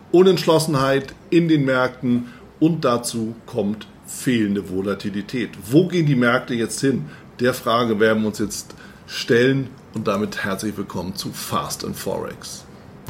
Unentschlossenheit in den Märkten und dazu kommt fehlende Volatilität. Wo gehen die Märkte jetzt hin? Der Frage werden wir uns jetzt stellen und damit herzlich willkommen zu Fast and Forex.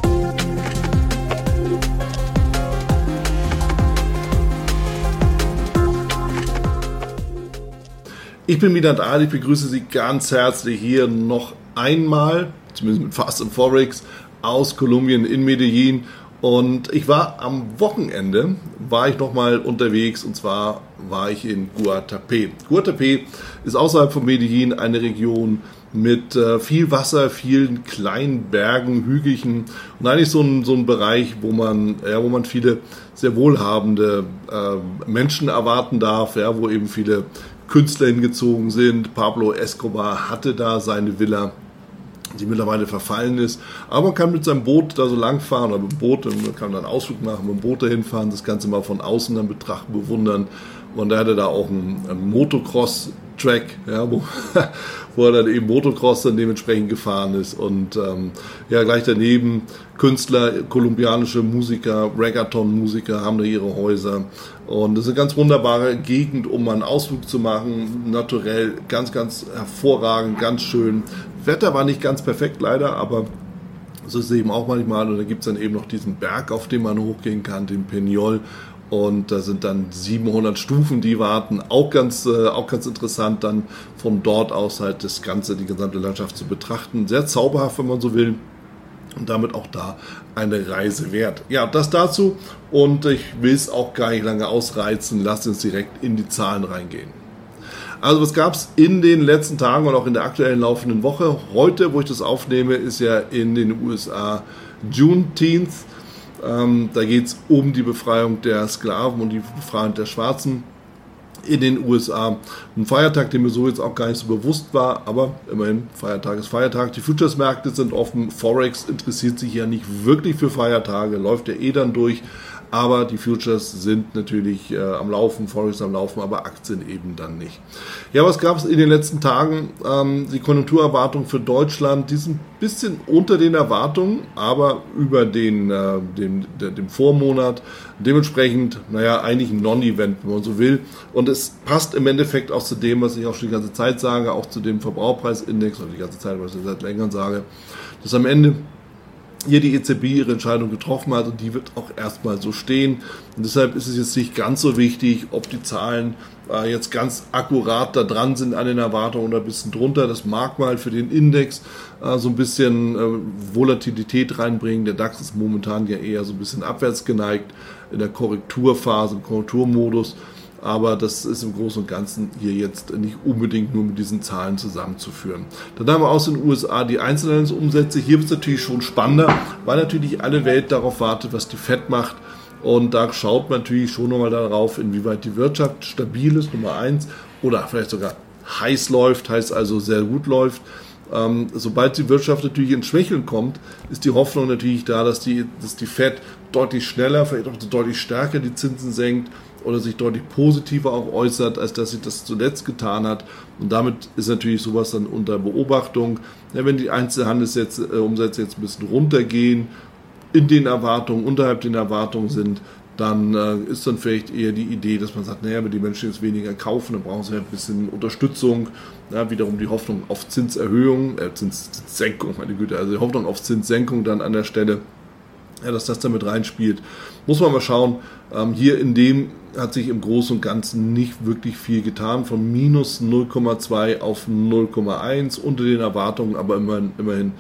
Ich bin Midan Ali, ich begrüße Sie ganz herzlich hier noch einmal, zumindest mit Fast and Forex, aus Kolumbien in Medellin. Und ich war am Wochenende, nochmal unterwegs, und zwar war ich in Guatapé. Guatapé ist außerhalb von Medellin eine Region mit viel Wasser, vielen kleinen Bergen, Hügelchen und eigentlich so ein Bereich, wo man viele sehr wohlhabende Menschen erwarten darf, wo eben viele Künstler hingezogen sind. Pablo Escobar hatte da seine Villa, die mittlerweile verfallen ist. Aber man kann mit seinem Boot da so lang fahren, oder mit dem Boot, man kann dann einen Ausflug machen, mit dem Boot dahin fahren, das Ganze mal von außen dann betrachten, bewundern. Und da hatte da auch einen Motocross-Track, wo er dann eben Motocross dann dementsprechend gefahren ist. Und gleich daneben Künstler, kolumbianische Musiker, Reggaeton-Musiker haben da ihre Häuser. Und das ist eine ganz wunderbare Gegend, um mal einen Ausflug zu machen. Naturell, ganz, ganz hervorragend, ganz schön. Wetter war nicht ganz perfekt leider, aber so ist es eben auch manchmal. Und da gibt es dann eben noch diesen Berg, auf den man hochgehen kann, den Peñol. Und da sind dann 700 Stufen, die warten. Auch ganz interessant, dann von dort aus halt die gesamte Landschaft zu betrachten. Sehr zauberhaft, wenn man so will. Und damit auch da eine Reise wert. Ja, das dazu. Und ich will es auch gar nicht lange ausreizen. Lasst uns direkt in die Zahlen reingehen. Also was gab es in den letzten Tagen und auch in der aktuellen laufenden Woche? Heute, wo ich das aufnehme, ist ja in den USA Juneteenth. Da geht es um die Befreiung der Sklaven und die Befreiung der Schwarzen in den USA. Ein Feiertag, der mir so jetzt auch gar nicht so bewusst war, aber immerhin, Feiertag ist Feiertag. Die Futures-Märkte sind offen. Forex interessiert sich ja nicht wirklich für Feiertage, läuft ja dann durch. Aber die Futures sind natürlich am Laufen, Forex am Laufen, aber Aktien eben dann nicht. Ja, was gab es in den letzten Tagen? Die Konjunkturerwartungen für Deutschland, die sind ein bisschen unter den Erwartungen, aber über dem Vormonat. Dementsprechend, eigentlich ein Non-Event, wenn man so will. Und es passt im Endeffekt auch zu dem, was ich auch schon die ganze Zeit sage, auch zu dem Verbraucherpreisindex, oder die ganze Zeit, was ich seit längerem sage, dass am Ende hier die EZB ihre Entscheidung getroffen hat und die wird auch erstmal so stehen. Und deshalb ist es jetzt nicht ganz so wichtig, ob die Zahlen jetzt ganz akkurat da dran sind an den Erwartungen oder ein bisschen drunter. Das mag mal für den Index so ein bisschen Volatilität reinbringen. Der DAX ist momentan ja eher so ein bisschen abwärts geneigt in der Korrekturphase, im Korrekturmodus. Aber das ist im Großen und Ganzen hier jetzt nicht unbedingt nur mit diesen Zahlen zusammenzuführen. Dann haben wir aus den USA die Einzelhandelsumsätze. Hier wird es natürlich schon spannender, weil natürlich alle Welt darauf wartet, was die Fed macht. Und da schaut man natürlich schon nochmal darauf, inwieweit die Wirtschaft stabil ist, Nummer 1, oder vielleicht sogar heiß läuft, heißt also sehr gut läuft. Sobald die Wirtschaft natürlich ins Schwächeln kommt, ist die Hoffnung natürlich da, dass die Fed deutlich schneller, vielleicht auch deutlich stärker die Zinsen senkt oder sich deutlich positiver auch äußert, als dass sie das zuletzt getan hat. Und damit ist natürlich sowas dann unter Beobachtung. Ja, wenn die Einzelhandelsumsätze jetzt ein bisschen runtergehen, in den Erwartungen, unterhalb den Erwartungen sind, dann ist dann vielleicht eher die Idee, dass man sagt, wenn die Menschen jetzt weniger kaufen, dann brauchen sie ein bisschen Unterstützung. Ja, wiederum die Hoffnung auf Zinserhöhung, Zinssenkung, meine Güte, also die Hoffnung auf Zinssenkung dann an der Stelle, dass das damit reinspielt. Muss man mal schauen. Hier in dem hat sich im Großen und Ganzen nicht wirklich viel getan. Von minus 0,2 auf 0,1 unter den Erwartungen, aber immerhin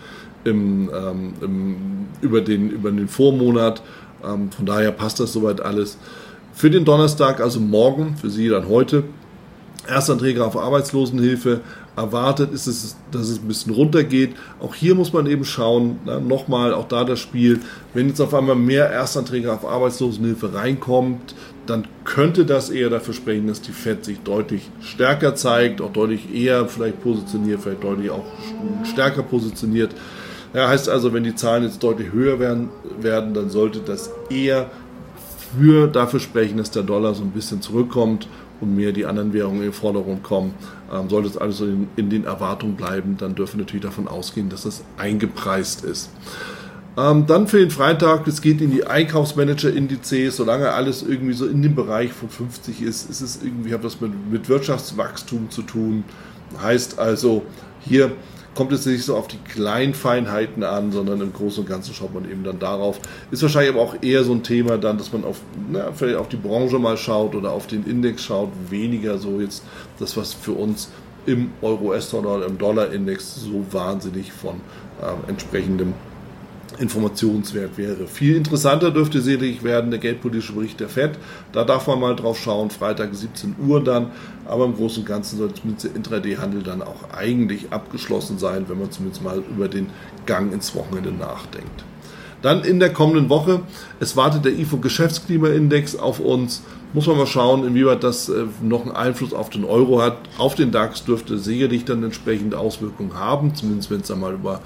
über den Vormonat. Von daher passt das soweit alles. Für den Donnerstag, also morgen, für Sie dann heute, Erstanträge auf Arbeitslosenhilfe. Erwartet ist es, dass es ein bisschen runtergeht. Auch hier muss man eben schauen, nochmal, auch da das Spiel, wenn jetzt auf einmal mehr Erstanträge auf Arbeitslosenhilfe reinkommt, dann könnte das eher dafür sprechen, dass die Fed sich deutlich stärker zeigt, auch deutlich eher vielleicht positioniert, vielleicht deutlich auch stärker positioniert. Ja, heißt also, wenn die Zahlen jetzt deutlich höher werden, dann sollte das eher dafür sprechen, dass der Dollar so ein bisschen zurückkommt und mehr die anderen Währungen in Forderung kommen. Sollte es alles in den Erwartungen bleiben, dann dürfen wir natürlich davon ausgehen, dass das eingepreist ist. Dann für den Freitag, es geht in die Einkaufsmanager-Indizes, solange alles irgendwie so in dem Bereich von 50 ist, ist es irgendwie, hat das mit Wirtschaftswachstum zu tun. Heißt also, hier kommt es nicht so auf die kleinen Feinheiten an, sondern im Großen und Ganzen schaut man eben dann darauf. Ist wahrscheinlich aber auch eher so ein Thema dann, dass man vielleicht auf die Branche mal schaut oder auf den Index schaut, weniger so jetzt das, was für uns im Euro-US-Dollar oder im Dollar-Index so wahnsinnig von entsprechendem Informationswert wäre. Viel interessanter dürfte sicherlich werden der geldpolitische Bericht der FED. Da darf man mal drauf schauen, Freitag 17 Uhr dann. Aber im Großen und Ganzen sollte zumindest der Intraday-Handel dann auch eigentlich abgeschlossen sein, wenn man zumindest mal über den Gang ins Wochenende nachdenkt. Dann in der kommenden Woche, es wartet der IFO-Geschäftsklimaindex auf uns. Muss man mal schauen, inwieweit das noch einen Einfluss auf den Euro hat. Auf den DAX dürfte sicherlich dann entsprechende Auswirkungen haben, zumindest wenn es dann mal über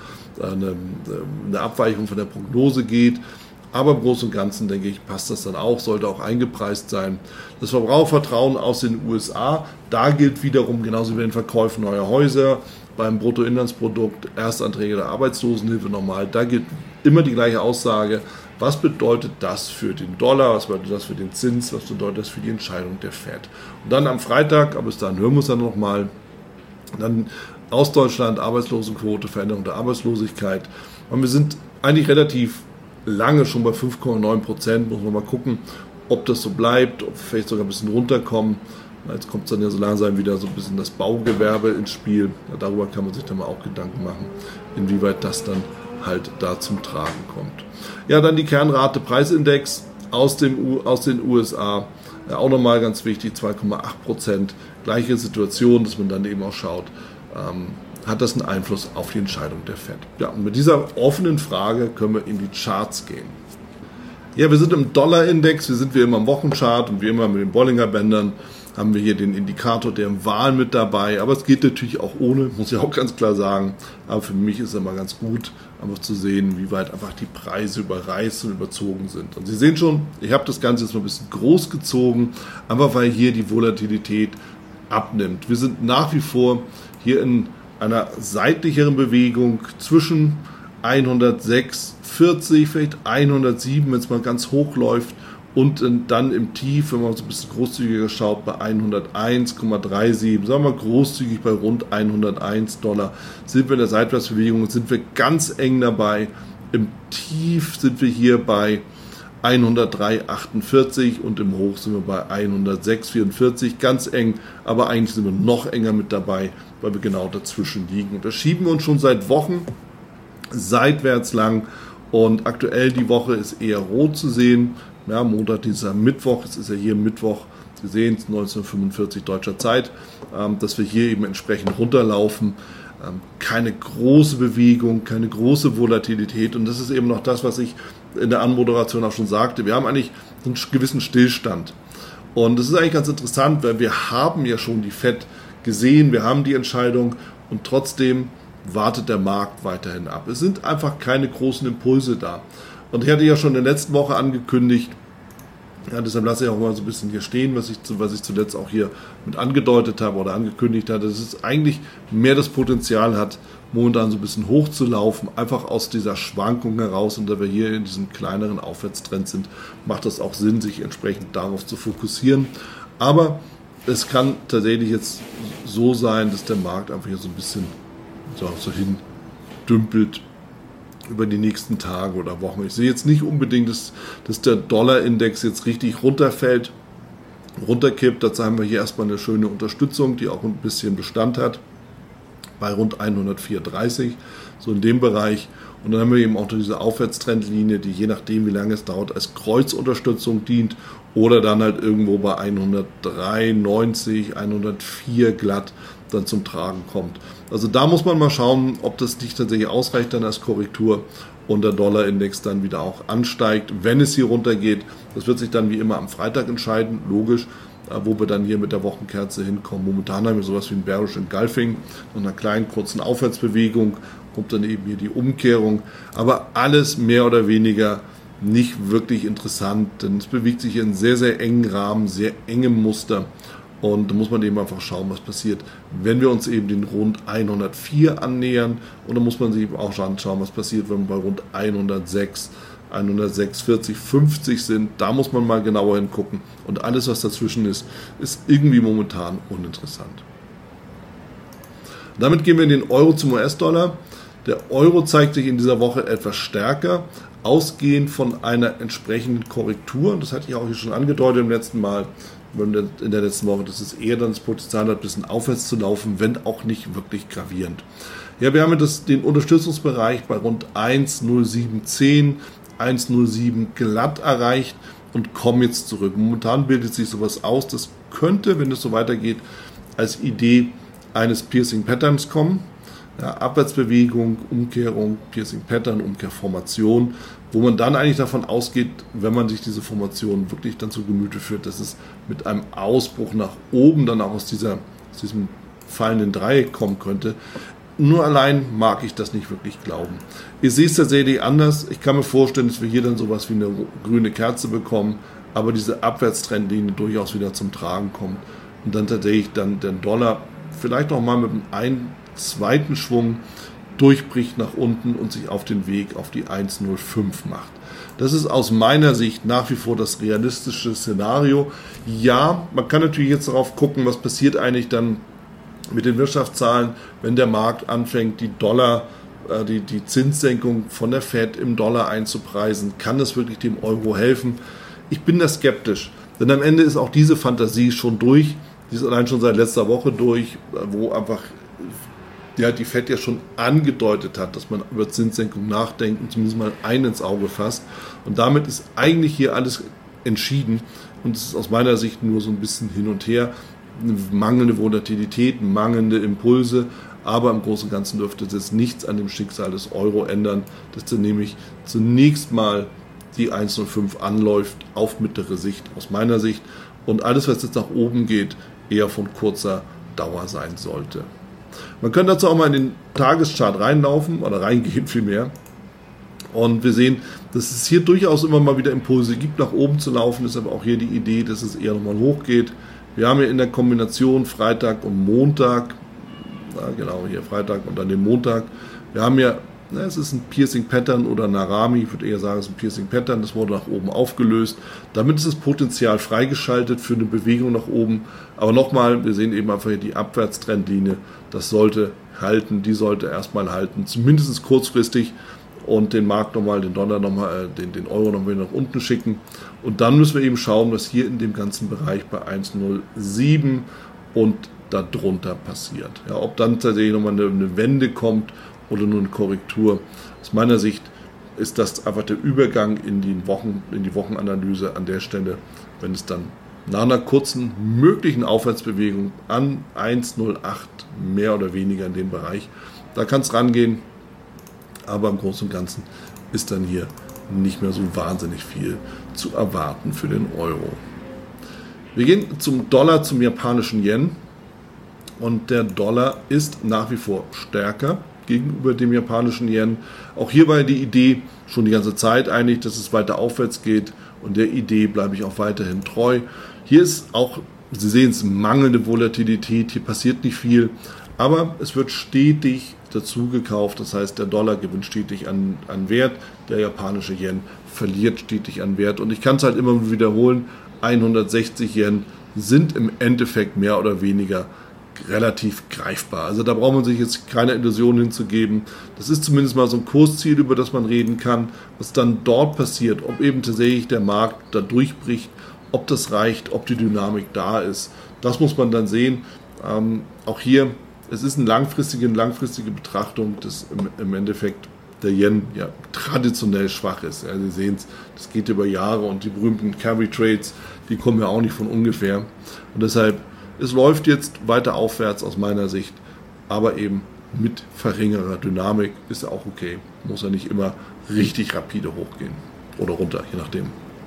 eine Abweichung von der Prognose geht. Aber im Großen und Ganzen, denke ich, passt das dann auch, sollte auch eingepreist sein. Das Verbrauchervertrauen aus den USA, da gilt wiederum genauso wie bei den Verkäufen neuer Häuser, beim Bruttoinlandsprodukt, Erstanträge der Arbeitslosenhilfe normal, da gilt immer die gleiche Aussage. Was bedeutet das für den Dollar, was bedeutet das für den Zins, was bedeutet das für die Entscheidung der FED? Und dann am Freitag, aber bis dahin hören wir uns dann nochmal, dann aus Deutschland, Arbeitslosenquote, Veränderung der Arbeitslosigkeit. Und wir sind eigentlich relativ lange schon bei 5,9%, muss man mal gucken, ob das so bleibt, ob wir vielleicht sogar ein bisschen runterkommen. Jetzt kommt dann ja so langsam wieder so ein bisschen das Baugewerbe ins Spiel. Ja, darüber kann man sich dann mal auch Gedanken machen, inwieweit das dann halt da zum Tragen kommt. Ja, dann die Kernrate Preisindex aus den USA, ja, auch nochmal ganz wichtig, 2,8%. Gleiche Situation, dass man dann eben auch schaut, hat das einen Einfluss auf die Entscheidung der FED. Ja, und mit dieser offenen Frage können wir in die Charts gehen. Ja, wir sind im Dollar-Index, wir sind wie immer im Wochenchart und wie immer mit den Bollinger-Bändern haben wir hier den Indikator der Wahl mit dabei, aber es geht natürlich auch ohne, muss ich auch ganz klar sagen, aber für mich ist es immer ganz gut, einfach zu sehen, wie weit einfach die Preise überreizt und überzogen sind. Und Sie sehen schon, ich habe das Ganze jetzt mal ein bisschen groß gezogen, einfach weil hier die Volatilität abnimmt. Wir sind nach wie vor hier in einer seitlicheren Bewegung zwischen 106,40, vielleicht 107, wenn es mal ganz hoch läuft, und dann im Tief, wenn man so ein bisschen großzügiger schaut, bei 101,37, sagen wir mal großzügig bei rund 101 Dollar, sind wir in der Seitwärtsbewegung und sind wir ganz eng dabei. Im Tief sind wir hier bei 103,48 und im Hoch sind wir bei 106,44, ganz eng, aber eigentlich sind wir noch enger mit dabei, weil wir genau dazwischen liegen. Und da schieben wir uns schon seit Wochen seitwärts lang und aktuell die Woche ist eher rot zu sehen. Ja, Montag, Dienstag, Mittwoch, es ist ja hier Mittwoch, Sie sehen es, 1945 deutscher Zeit, dass wir hier eben entsprechend runterlaufen. Keine große Bewegung, keine große Volatilität und das ist eben noch das, was ich in der Anmoderation auch schon sagte. Wir haben eigentlich einen gewissen Stillstand und das ist eigentlich ganz interessant, weil wir haben ja schon die FED gesehen, wir haben die Entscheidung und trotzdem wartet der Markt weiterhin ab. Es sind einfach keine großen Impulse da. Und ich hatte ja schon in der letzten Woche angekündigt, ja, deshalb lasse ich auch mal so ein bisschen hier stehen, was ich zuletzt auch hier mit angedeutet habe oder angekündigt hatte, dass es eigentlich mehr das Potenzial hat, momentan so ein bisschen hochzulaufen, einfach aus dieser Schwankung heraus. Und da wir hier in diesem kleineren Aufwärtstrend sind, macht das auch Sinn, sich entsprechend darauf zu fokussieren. Aber es kann tatsächlich jetzt so sein, dass der Markt einfach hier so ein bisschen so hin dümpelt über die nächsten Tage oder Wochen. Ich sehe jetzt nicht unbedingt, dass der Dollar-Index jetzt richtig runterfällt, runterkippt. Dazu haben wir hier erstmal eine schöne Unterstützung, die auch ein bisschen Bestand hat, bei rund 104,30, so in dem Bereich. Und dann haben wir eben auch diese Aufwärtstrendlinie, die je nachdem, wie lange es dauert, als Kreuzunterstützung dient oder dann halt irgendwo bei 103,90, 104 glatt dann zum Tragen kommt. Also da muss man mal schauen, ob das nicht tatsächlich ausreicht dann als Korrektur und der Dollar-Index dann wieder auch ansteigt, wenn es hier runtergeht. Das wird sich dann wie immer am Freitag entscheiden, logisch, wo wir dann hier mit der Wochenkerze hinkommen. Momentan haben wir sowas wie ein Bearish Engulfing und einer kleinen kurzen Aufwärtsbewegung, kommt dann eben hier die Umkehrung, aber alles mehr oder weniger nicht wirklich interessant, denn es bewegt sich hier in sehr, sehr engen Rahmen, sehr engem Muster Und da muss man eben einfach schauen, was passiert, wenn wir uns eben den rund 104 annähern. Und dann muss man sich eben auch anschauen, was passiert, wenn wir bei rund 106, 106, 50 sind. Da muss man mal genauer hingucken. Und alles, was dazwischen ist, ist irgendwie momentan uninteressant. Damit gehen wir in den Euro zum US-Dollar. Der Euro zeigt sich in dieser Woche etwas stärker, ausgehend von einer entsprechenden Korrektur. Das hatte ich auch hier schon angedeutet im letzten Mal, in der letzten Woche, dass es eher dann das Potenzial hat, ein bisschen aufwärts zu laufen, wenn auch nicht wirklich gravierend. Ja, wir haben den Unterstützungsbereich bei rund 1,0710, 1,07 glatt erreicht und kommen jetzt zurück. Momentan bildet sich sowas aus, das könnte, wenn es so weitergeht, als Idee eines Piercing Patterns kommen. Ja, Abwärtsbewegung, Umkehrung, Piercing Pattern, Umkehrformation, wo man dann eigentlich davon ausgeht, wenn man sich diese Formation wirklich dann zu Gemüte führt, dass es mit einem Ausbruch nach oben dann auch aus diesem fallenden Dreieck kommen könnte. Nur allein mag ich das nicht wirklich glauben. Ich sehe es tatsächlich anders. Ich kann mir vorstellen, dass wir hier dann sowas wie eine grüne Kerze bekommen, aber diese Abwärtstrendlinie durchaus wieder zum Tragen kommt und dann tatsächlich dann der Dollar vielleicht noch mal mit einem zweiten Schwung durchbricht nach unten und sich auf den Weg auf die 1,05 macht. Das ist aus meiner Sicht nach wie vor das realistische Szenario. Ja, man kann natürlich jetzt darauf gucken, was passiert eigentlich dann mit den Wirtschaftszahlen, wenn der Markt anfängt, die Zinssenkung von der Fed im Dollar einzupreisen. Kann das wirklich dem Euro helfen? Ich bin da skeptisch, denn am Ende ist auch diese Fantasie schon durch. Die ist allein schon seit letzter Woche durch, wo einfach die Fed ja schon angedeutet hat, dass man über Zinssenkung nachdenkt und zumindest mal einen ins Auge fasst. Und damit ist eigentlich hier alles entschieden. Und es ist aus meiner Sicht nur so ein bisschen hin und her. Eine mangelnde Volatilität, mangelnde Impulse. Aber im Großen und Ganzen dürfte es jetzt nichts an dem Schicksal des Euro ändern, dass dann nämlich zunächst mal die 1,05 anläuft auf mittlere Sicht aus meiner Sicht. Und alles, was jetzt nach oben geht, eher von kurzer Dauer sein sollte. Man könnte dazu auch mal in den Tageschart reinlaufen oder reingehen vielmehr. Und wir sehen, dass es hier durchaus immer mal wieder Impulse gibt, nach oben zu laufen. Ist aber auch hier die Idee, dass es eher nochmal hochgeht. Wir haben hier in der Kombination Freitag und Montag, genau hier Freitag und dann den Montag, wir haben ja, es ist ein Piercing Pattern oder Narami, ich würde eher sagen, es ist ein Piercing Pattern, das wurde nach oben aufgelöst. Damit ist das Potenzial freigeschaltet für eine Bewegung nach oben. Aber nochmal, wir sehen eben einfach hier die Abwärtstrendlinie, das sollte halten, die sollte erstmal halten, zumindest kurzfristig und den Markt nochmal, den Dollar nochmal, den Euro nochmal nach unten schicken. Und dann müssen wir eben schauen, was hier in dem ganzen Bereich bei 1,07 und darunter passiert. Ja, ob dann tatsächlich nochmal eine Wende kommt oder nur eine Korrektur. Aus meiner Sicht ist das einfach der Übergang in die Wochenanalyse an der Stelle, wenn es dann nach einer kurzen möglichen Aufwärtsbewegung an 1,08 mehr oder weniger in dem Bereich, da kann es rangehen, aber im Großen und Ganzen ist dann hier nicht mehr so wahnsinnig viel zu erwarten für den Euro. Wir gehen zum Dollar, zum japanischen Yen, und der Dollar ist nach wie vor stärker gegenüber dem japanischen Yen. Auch hier war die Idee schon die ganze Zeit eigentlich, dass es weiter aufwärts geht, und der Idee bleibe ich auch weiterhin treu. Hier ist auch, Sie sehen es, mangelnde Volatilität, hier passiert nicht viel, aber es wird stetig dazu gekauft, das heißt, der Dollar gewinnt stetig an Wert, der japanische Yen verliert stetig an Wert, und ich kann es halt immer wiederholen, 160 Yen sind im Endeffekt mehr oder weniger relativ greifbar. Also da braucht man sich jetzt keine Illusion hinzugeben. Das ist zumindest mal so ein Kursziel, über das man reden kann. Was dann dort passiert, ob eben tatsächlich der Markt da durchbricht, ob das reicht, ob die Dynamik da ist, das muss man dann sehen. Auch hier, es ist eine langfristige Betrachtung, dass im Endeffekt der Yen ja traditionell schwach ist. Ja, Sie sehen es, das geht über Jahre, und die berühmten Carry Trades, die kommen ja auch nicht von ungefähr. Und deshalb, es läuft jetzt weiter aufwärts aus meiner Sicht, aber eben mit verringerer Dynamik, ist ja auch okay. Muss ja nicht immer richtig rapide hochgehen oder runter, je nachdem.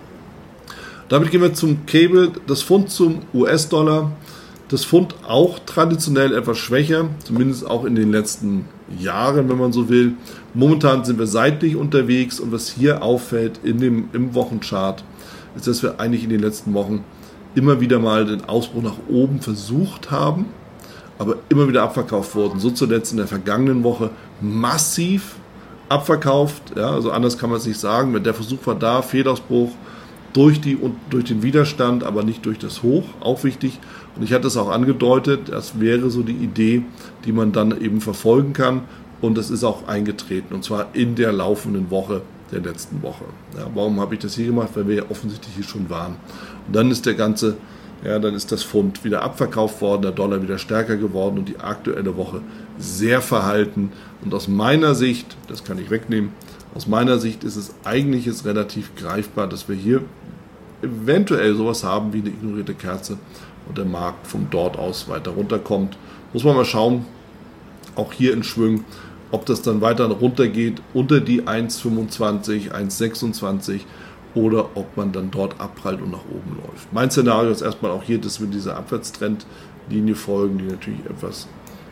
Damit gehen wir zum Cable, das Pfund zum US-Dollar. Das Pfund auch traditionell etwas schwächer, zumindest auch in den letzten Jahren, wenn man so will. Momentan sind wir seitlich unterwegs, und was hier auffällt im Wochenchart, ist, dass wir eigentlich in den letzten Wochen immer wieder mal den Ausbruch nach oben versucht haben, aber immer wieder abverkauft wurden. So zuletzt in der vergangenen Woche massiv abverkauft. Ja, also anders kann man es nicht sagen. Der Versuch war da, Fehlausbruch durch den Widerstand, aber nicht durch das Hoch, auch wichtig. Und ich hatte es auch angedeutet, das wäre so die Idee, die man dann eben verfolgen kann. Und das ist auch eingetreten, und zwar in der laufenden Woche der letzten Woche. Ja, warum habe ich das hier gemacht? Weil wir ja offensichtlich hier schon waren. Und dann ist dann ist das Pfund wieder abverkauft worden, der Dollar wieder stärker geworden und die aktuelle Woche sehr verhalten. Und aus meiner Sicht, das kann ich wegnehmen, aus meiner Sicht ist es eigentlich jetzt relativ greifbar, dass wir hier eventuell sowas haben wie eine ignorierte Kerze und der Markt von dort aus weiter runterkommt. Muss man mal schauen, auch hier in Schwüngen, ob das dann weiter runtergeht unter die 1,25, 1,26 oder ob man dann dort abprallt und nach oben läuft. Mein Szenario ist erstmal auch hier, dass wir dieser Abwärtstrendlinie folgen, die natürlich etwas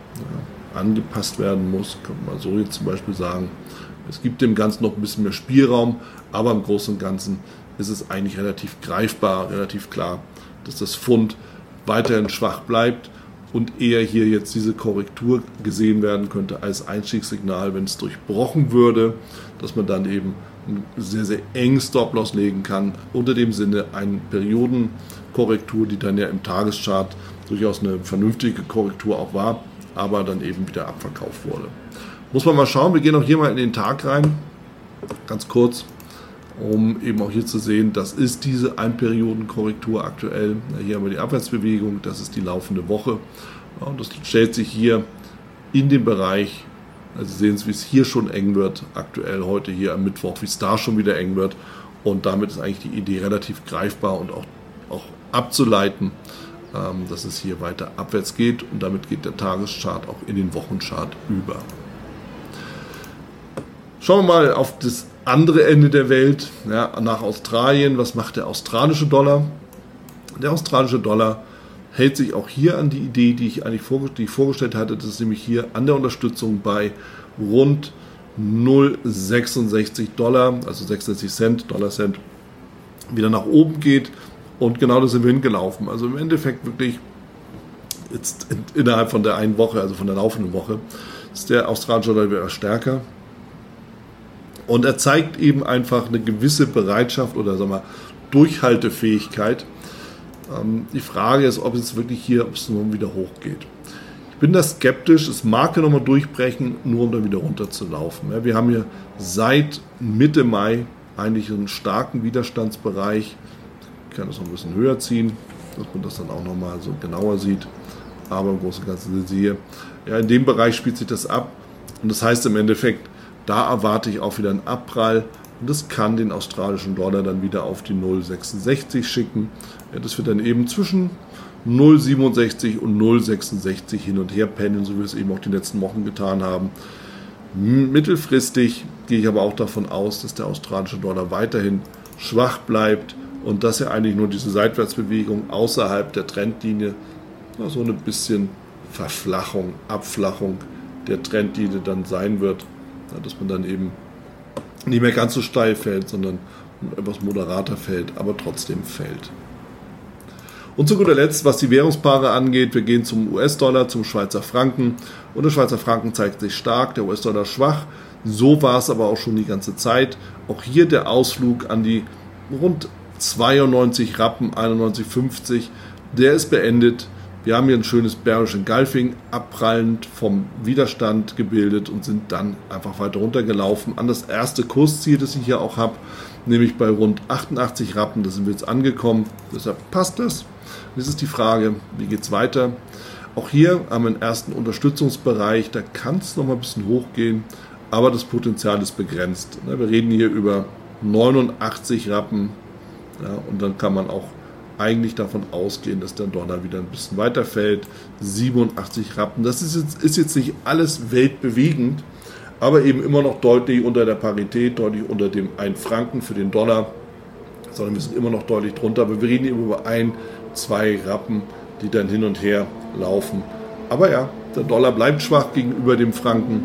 angepasst werden muss. Kann man so jetzt zum Beispiel sagen. Es gibt dem Ganzen noch ein bisschen mehr Spielraum, aber im Großen und Ganzen ist es eigentlich relativ greifbar, relativ klar, dass das Pfund weiterhin schwach bleibt und eher hier jetzt diese Korrektur gesehen werden könnte als Einstiegssignal, wenn es durchbrochen würde, dass man dann eben einen sehr, sehr engen Stop-Loss legen kann. Unter dem Sinne eine Periodenkorrektur, die dann ja im Tageschart durchaus eine vernünftige Korrektur auch war, aber dann eben wieder abverkauft wurde. Muss man mal schauen, wir gehen auch hier mal in den Tag rein, ganz kurz, um eben auch hier zu sehen, das ist diese Einperiodenkorrektur aktuell. Hier haben wir die Abwärtsbewegung, das ist die laufende Woche. Und das stellt sich hier in den Bereich, also Sie sehen es, wie es hier schon eng wird, aktuell heute hier am Mittwoch, wie es da schon wieder eng wird. Und damit ist eigentlich die Idee relativ greifbar und auch abzuleiten, dass es hier weiter abwärts geht. Und damit geht der Tageschart auch in den Wochenchart über. Schauen wir mal auf das andere Ende der Welt, ja, nach Australien. Was macht der australische Dollar? Der australische Dollar hält sich auch hier an die Idee, die ich vorgestellt hatte. Das ist nämlich hier an der Unterstützung bei rund 0,66 Dollar, also 66 Cent, Dollarcent, wieder nach oben geht. Und genau das sind wir hingelaufen. Also im Endeffekt wirklich jetzt innerhalb von der einen Woche, also von der laufenden Woche, ist der australische Dollar wieder stärker. Und er zeigt eben einfach eine gewisse Bereitschaft oder sagen wir Durchhaltefähigkeit. Die Frage ist, ob es wirklich hier, ob es nun wieder hochgeht. Ich bin da skeptisch, es mag ja nochmal durchbrechen, nur um dann wieder runter zu laufen. Ja, wir haben hier seit Mitte Mai eigentlich einen starken Widerstandsbereich. Ich kann das noch ein bisschen höher ziehen, dass man das dann auch nochmal so genauer sieht. Aber im Großen und Ganzen sind Sie hier. Ja, in dem Bereich spielt sich das ab. Und das heißt im Endeffekt, da erwarte ich auch wieder einen Abprall und das kann den australischen Dollar dann wieder auf die 0,66 schicken. Ja, das wird dann eben zwischen 0,67 und 0,66 hin und her pendeln, so wie wir es eben auch die letzten Wochen getan haben. Mittelfristig gehe ich aber auch davon aus, dass der australische Dollar weiterhin schwach bleibt und dass er eigentlich nur diese Seitwärtsbewegung außerhalb der Trendlinie, so eine bisschen Verflachung, Abflachung der Trendlinie dann sein wird. Dass man dann eben nicht mehr ganz so steil fällt, sondern etwas moderater fällt, aber trotzdem fällt. Und zu guter Letzt, was die Währungspaare angeht, wir gehen zum US-Dollar, zum Schweizer Franken. Und der Schweizer Franken zeigt sich stark, der US-Dollar schwach. So war es aber auch schon die ganze Zeit. Auch hier der Ausflug an die rund 92 Rappen, 91,50, der ist beendet. Wir haben hier ein schönes Bearish Engulfing, abprallend vom Widerstand gebildet und sind dann einfach weiter runtergelaufen an das erste Kursziel, das ich hier auch habe, nämlich bei rund 88 Rappen, da sind wir jetzt angekommen, deshalb passt das. Jetzt ist die Frage, wie geht es weiter? Auch hier haben wir einen ersten Unterstützungsbereich, da kann es noch mal ein bisschen hochgehen, aber das Potenzial ist begrenzt. Wir reden hier über 89 Rappen, ja, und dann kann man auch eigentlich davon ausgehen, dass der Dollar wieder ein bisschen weiter fällt. 87 Rappen, das ist jetzt nicht alles weltbewegend, aber eben immer noch deutlich unter der Parität, deutlich unter dem 1 Franken für den Dollar, sondern wir sind immer noch deutlich drunter, aber wir reden eben über 1, 2 Rappen, die dann hin und her laufen. Aber ja, der Dollar bleibt schwach gegenüber dem Franken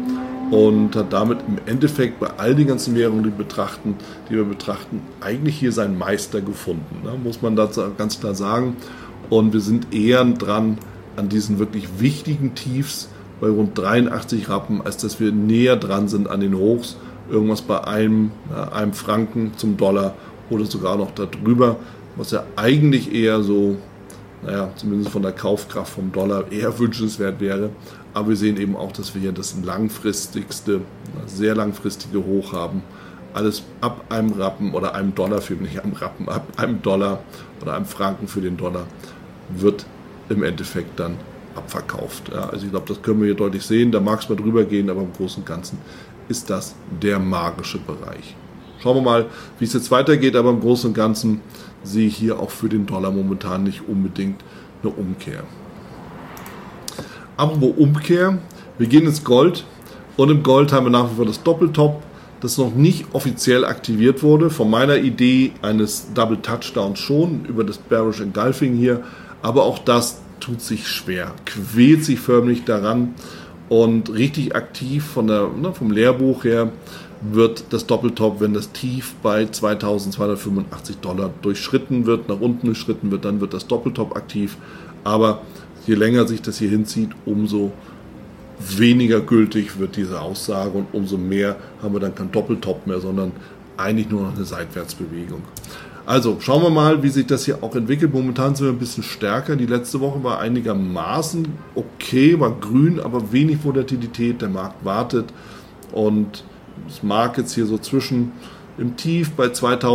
und hat damit im Endeffekt bei all den ganzen Währungen, die wir betrachten, eigentlich hier seinen Meister gefunden. Ne? Muss man dazu ganz klar sagen. Und wir sind eher dran an diesen wirklich wichtigen Tiefs bei rund 83 Rappen, als dass wir näher dran sind an den Hochs. Irgendwas bei einem Franken zum Dollar oder sogar noch darüber, was ja eigentlich eher so, zumindest von der Kaufkraft vom Dollar eher wünschenswert wäre. Aber wir sehen eben auch, dass wir hier das sehr langfristige Hoch haben. Alles ab einem Rappen oder einem Dollar, nicht am Rappen, ab einem Dollar oder einem Franken für den Dollar wird im Endeffekt dann abverkauft. Ja, also ich glaube, das können wir hier deutlich sehen. Da mag es mal drüber gehen, aber im Großen und Ganzen ist das der magische Bereich. Schauen wir mal, wie es jetzt weitergeht, aber im Großen und Ganzen sehe ich hier auch für den Dollar momentan nicht unbedingt eine Umkehr. Apropos Umkehr, wir gehen ins Gold und im Gold haben wir nach wie vor das Doppeltop, das noch nicht offiziell aktiviert wurde. Von meiner Idee eines Double Touchdowns schon über das Bearish Engulfing hier, aber auch das tut sich schwer, quält sich förmlich daran und richtig aktiv vom Lehrbuch her wird das Doppeltop, wenn das Tief bei $2.285 durchschritten wird, nach unten durchschritten wird, dann wird das Doppeltop aktiv, aber je länger sich das hier hinzieht, umso weniger gültig wird diese Aussage und umso mehr haben wir dann kein Doppeltop mehr, sondern eigentlich nur noch eine Seitwärtsbewegung. Also schauen wir mal, wie sich das hier auch entwickelt. Momentan sind wir ein bisschen stärker. Die letzte Woche war einigermaßen okay, war grün, aber wenig Volatilität. Der Markt wartet und es mag jetzt hier so zwischen im Tief bei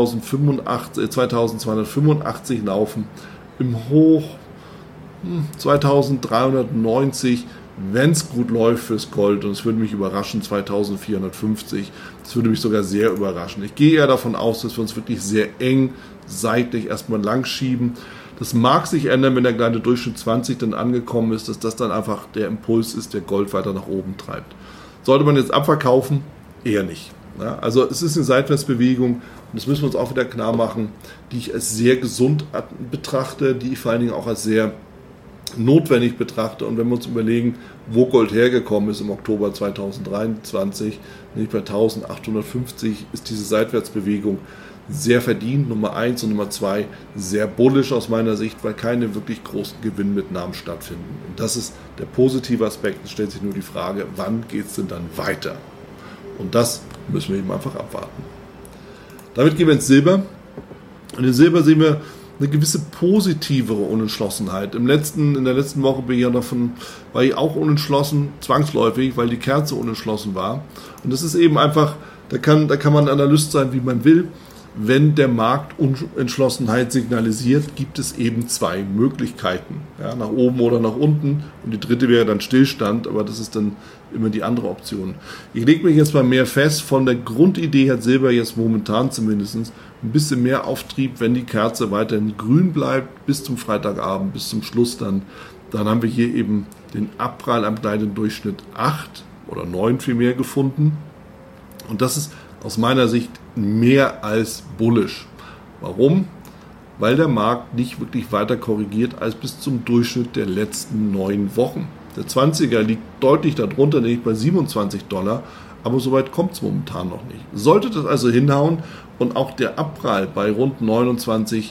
2285 laufen, im Hoch 2390, wenn es gut läuft fürs Gold, und es würde mich überraschen, 2450, das würde mich sogar sehr überraschen. Ich gehe eher davon aus, dass wir uns wirklich sehr eng seitlich erstmal lang schieben. Das mag sich ändern, wenn der kleine Durchschnitt 20 dann angekommen ist, dass das dann einfach der Impuls ist, der Gold weiter nach oben treibt. Sollte man jetzt abverkaufen? Eher nicht. Ja, also es ist eine Seitwärtsbewegung und das müssen wir uns auch wieder klar machen, die ich als sehr gesund betrachte, die ich vor allen Dingen auch als sehr notwendig betrachte. Und wenn wir uns überlegen, wo Gold hergekommen ist im Oktober 2023, nämlich bei 1850, ist diese Seitwärtsbewegung sehr verdient, Nummer 1 und Nummer 2 sehr bullish aus meiner Sicht, weil keine wirklich großen Gewinnmitnahmen stattfinden. Und das ist der positive Aspekt. Es stellt sich nur die Frage, wann geht es denn dann weiter? Und das müssen wir eben einfach abwarten. Damit gehen wir ins Silber. Und in Silber sehen wir eine gewisse positivere Unentschlossenheit. In der letzten Woche war ich auch unentschlossen, zwangsläufig, weil die Kerze unentschlossen war. Und das ist eben einfach, da kann man Analyst sein, wie man will. Wenn der Markt Unentschlossenheit signalisiert, gibt es eben zwei Möglichkeiten. Ja, nach oben oder nach unten. Und die dritte wäre dann Stillstand, aber das ist dann immer die andere Option. Ich lege mich jetzt mal mehr fest, von der Grundidee hat Silber jetzt momentan zumindest ein bisschen mehr Auftrieb, wenn die Kerze weiterhin grün bleibt, bis zum Freitagabend, bis zum Schluss dann haben wir hier eben den Abprall am kleinen Durchschnitt 8 oder 9 vielmehr gefunden. Und das ist aus meiner Sicht mehr als bullish. Warum? Weil der Markt nicht wirklich weiter korrigiert als bis zum Durchschnitt der letzten 9 Wochen. Der 20er liegt deutlich darunter, nämlich bei $27, aber soweit kommt es momentan noch nicht. Sollte das also hinhauen und auch der Abprall bei rund $29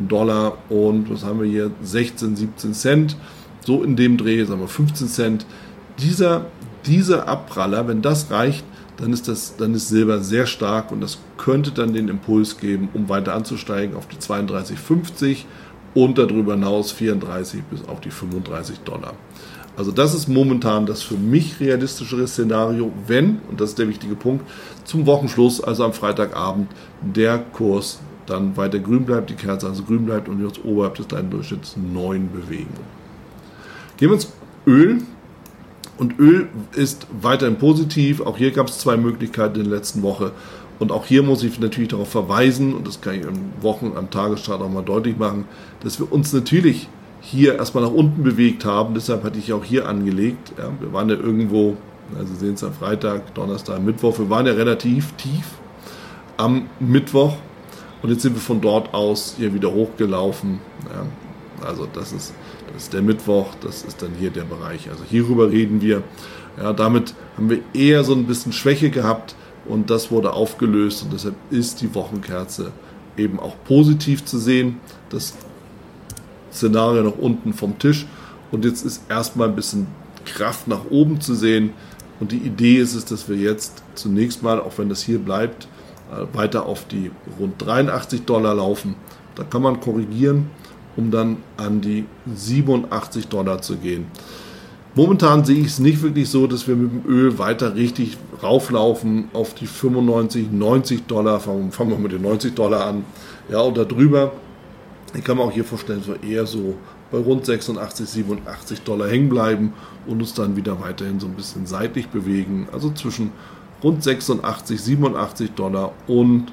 und was haben wir hier, 16, 17 Cent, so in dem Dreh, sagen wir 15 Cent, dieser Abpraller, wenn das reicht, dann ist Silber sehr stark und das könnte dann den Impuls geben, um weiter anzusteigen auf die 32,50 und darüber hinaus 34 bis auf die $35. Also das ist momentan das für mich realistischere Szenario, wenn, und das ist der wichtige Punkt, zum Wochenschluss, also am Freitagabend, der Kurs dann weiter grün bleibt, die Kerze also grün bleibt und wir uns oberhalb des kleinen Durchschnitts 9 bewegen. Gehen wir ins Öl. Und Öl ist weiterhin positiv. Auch hier gab es 2 Möglichkeiten in der letzten Woche. Und auch hier muss ich natürlich darauf verweisen, und das kann ich am Tagesstart auch mal deutlich machen, dass wir uns natürlich hier erstmal nach unten bewegt haben. Deshalb hatte ich auch hier angelegt. Ja, wir waren ja irgendwo, also Sie sehen es am Freitag, Donnerstag, Mittwoch, wir waren ja relativ tief am Mittwoch. Und jetzt sind wir von dort aus hier wieder hochgelaufen. Ja, Also das ist der Mittwoch, das ist dann hier der Bereich. Also hierüber reden wir. Ja, damit haben wir eher so ein bisschen Schwäche gehabt und das wurde aufgelöst und deshalb ist die Wochenkerze eben auch positiv zu sehen. Das Szenario nach unten vom Tisch und jetzt ist erstmal ein bisschen Kraft nach oben zu sehen und die Idee ist es, dass wir jetzt zunächst mal, auch wenn das hier bleibt, weiter auf die rund $83 laufen. Da kann man korrigieren, um dann an die $87 zu gehen. Momentan sehe ich es nicht wirklich so, dass wir mit dem Öl weiter richtig rauflaufen auf die 95, $90. Fangen wir mit den $90 an. Ja, und darüber, ich kann mir auch hier vorstellen, dass wir eher so bei rund 86, $87 hängen bleiben und uns dann wieder weiterhin so ein bisschen seitlich bewegen. Also zwischen rund 86, $87 und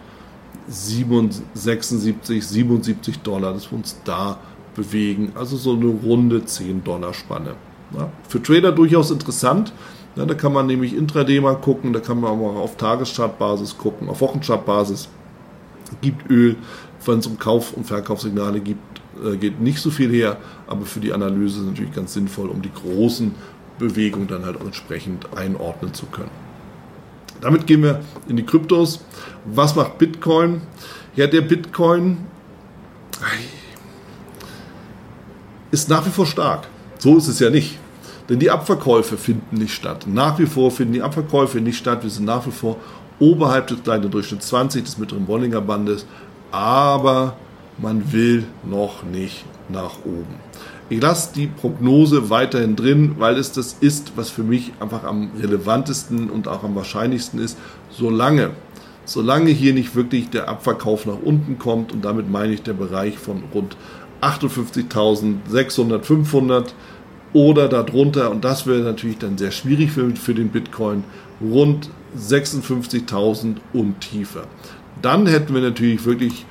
76, $77, dass wir uns da bewegen. Also so eine runde $10 Spanne. Ja, für Trader durchaus interessant. Ja, da kann man nämlich intraday mal gucken, da kann man auch auf Tageschartbasis gucken, auf Wochenchartbasis. Gibt Öl, wenn es um Kauf- und Verkaufssignale geht nicht so viel her, aber für die Analyse ist es natürlich ganz sinnvoll, um die großen Bewegungen dann halt auch entsprechend einordnen zu können. Damit gehen wir in die Kryptos. Was macht Bitcoin? Ja, der Bitcoin ist nach wie vor stark. So ist es ja nicht. Denn die Abverkäufe finden nicht statt. Nach wie vor finden die Abverkäufe nicht statt. Wir sind nach wie vor oberhalb des kleinen Durchschnitts 20 des mittleren Bollinger Bandes. Aber man will noch nicht nach oben. Ich lasse die Prognose weiterhin drin, weil es das ist, was für mich einfach am relevantesten und auch am wahrscheinlichsten ist. Solange hier nicht wirklich der Abverkauf nach unten kommt, und damit meine ich der Bereich von rund 58.600, 500 oder darunter, und das wäre natürlich dann sehr schwierig für den Bitcoin, rund 56.000 und tiefer. Dann hätten wir natürlich wirklich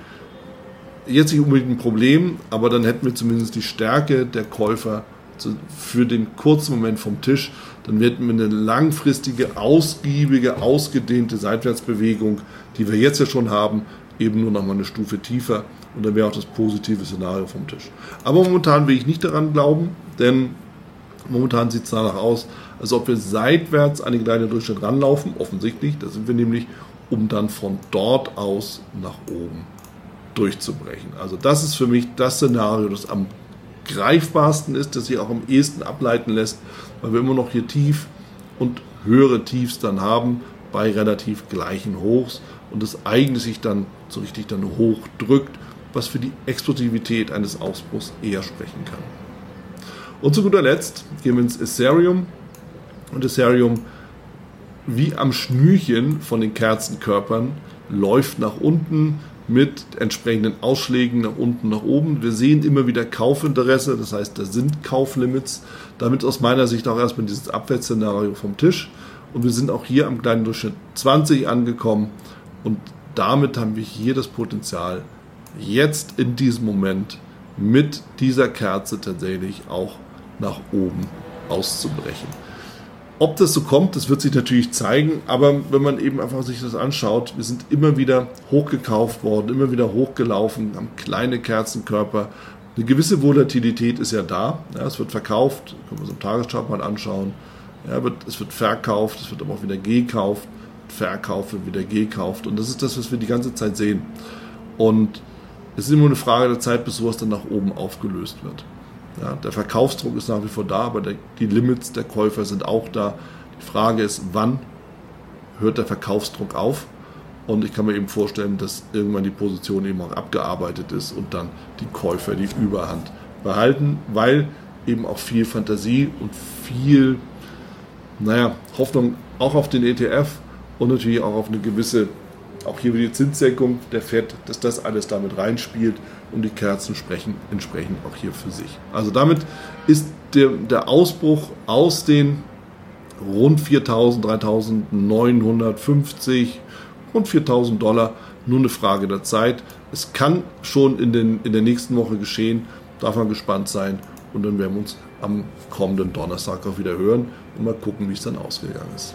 jetzt nicht unbedingt ein Problem, aber dann hätten wir zumindest die Stärke der Käufer für den kurzen Moment vom Tisch. Dann hätten wir eine langfristige, ausgiebige, ausgedehnte Seitwärtsbewegung, die wir jetzt ja schon haben, eben nur noch mal eine Stufe tiefer, und dann wäre auch das positive Szenario vom Tisch. Aber momentan will ich nicht daran glauben, denn momentan sieht es danach aus, als ob wir seitwärts an den kleinen Durchschnitt ranlaufen, offensichtlich, da sind wir nämlich, um dann von dort aus nach oben durchzubrechen. Also das ist für mich das Szenario, das am greifbarsten ist, das sich auch am ehesten ableiten lässt, weil wir immer noch hier tief und höhere Tiefs dann haben bei relativ gleichen Hochs und es eigentlich sich dann so richtig dann hoch drückt, was für die Explosivität eines Ausbruchs eher sprechen kann. Und zu guter Letzt gehen wir ins Ethereum, und Ethereum wie am Schnürchen von den Kerzenkörpern läuft nach unten mit entsprechenden Ausschlägen nach unten, nach oben. Wir sehen immer wieder Kaufinteresse, das heißt, da sind Kauflimits. Damit aus meiner Sicht auch erstmal dieses Abwärtsszenario vom Tisch. Und wir sind auch hier am kleinen Durchschnitt 20 angekommen. Und damit haben wir hier das Potenzial, jetzt in diesem Moment mit dieser Kerze tatsächlich auch nach oben auszubrechen. Ob das so kommt, das wird sich natürlich zeigen, aber wenn man eben einfach sich das anschaut, wir sind immer wieder hochgekauft worden, immer wieder hochgelaufen, haben kleine Kerzenkörper. Eine gewisse Volatilität ist ja da. Ja, es wird verkauft, können wir uns im Tageschart mal anschauen. Ja, es wird verkauft, es wird aber auch wieder gekauft, verkauft, wird wieder gekauft. Und das ist das, was wir die ganze Zeit sehen. Und es ist immer eine Frage der Zeit, bis sowas dann nach oben aufgelöst wird. Ja, der Verkaufsdruck ist nach wie vor da, aber die Limits der Käufer sind auch da. Die Frage ist, wann hört der Verkaufsdruck auf? Und ich kann mir eben vorstellen, dass irgendwann die Position eben auch abgearbeitet ist und dann die Käufer die Überhand behalten, weil eben auch viel Fantasie und viel Hoffnung auch auf den ETF und natürlich auch auf eine gewisse, auch hier wieder die Zinssenkung der FED, dass das alles damit reinspielt und die Kerzen sprechen entsprechend auch hier für sich. Also damit ist der Ausbruch aus den rund 4.000, 3.950, rund $4.000 nur eine Frage der Zeit. Es kann schon in der nächsten Woche geschehen, darf man gespannt sein, und dann werden wir uns am kommenden Donnerstag auch wieder hören und mal gucken, wie es dann ausgegangen ist.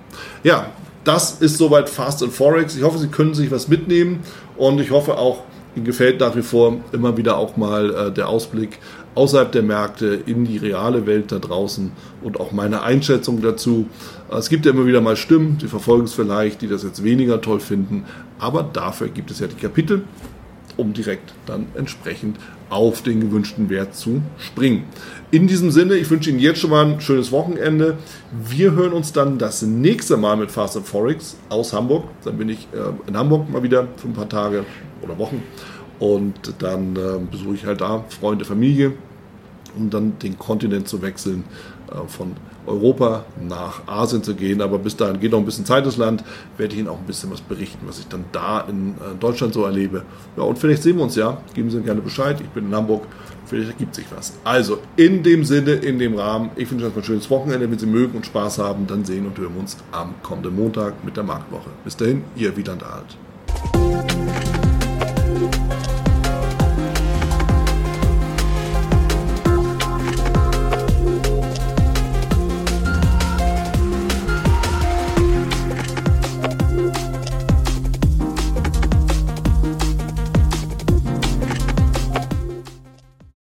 Ja, das ist soweit Fast and Forex. Ich hoffe, Sie können sich was mitnehmen und ich hoffe auch, Mir gefällt nach wie vor immer wieder auch mal der Ausblick außerhalb der Märkte in die reale Welt da draußen und auch meine Einschätzung dazu. Es gibt ja immer wieder mal Stimmen, die verfolgen es vielleicht, die das jetzt weniger toll finden, aber dafür gibt es ja die Kapitel, um direkt dann entsprechend auf den gewünschten Wert zu springen. In diesem Sinne, ich wünsche Ihnen jetzt schon mal ein schönes Wochenende. Wir hören uns dann das nächste Mal mit Fast & Forex aus Hamburg. Dann bin ich in Hamburg mal wieder für ein paar Tage oder Wochen und dann besuche ich halt da Freunde, Familie, um dann den Kontinent zu wechseln, von Europa nach Asien zu gehen. Aber bis dahin geht noch ein bisschen Zeit ins Land, werde ich Ihnen auch ein bisschen was berichten, was ich dann da in Deutschland so erlebe. Ja, und vielleicht sehen wir uns ja. Geben Sie mir gerne Bescheid. Ich bin in Hamburg. Vielleicht ergibt sich was. Also, in dem Sinne, in dem Rahmen, ich wünsche euch ein schönes Wochenende. Wenn Sie mögen und Spaß haben, dann sehen und hören wir uns am kommenden Montag mit der Marktwoche. Bis dahin, Ihr Wieland Alt.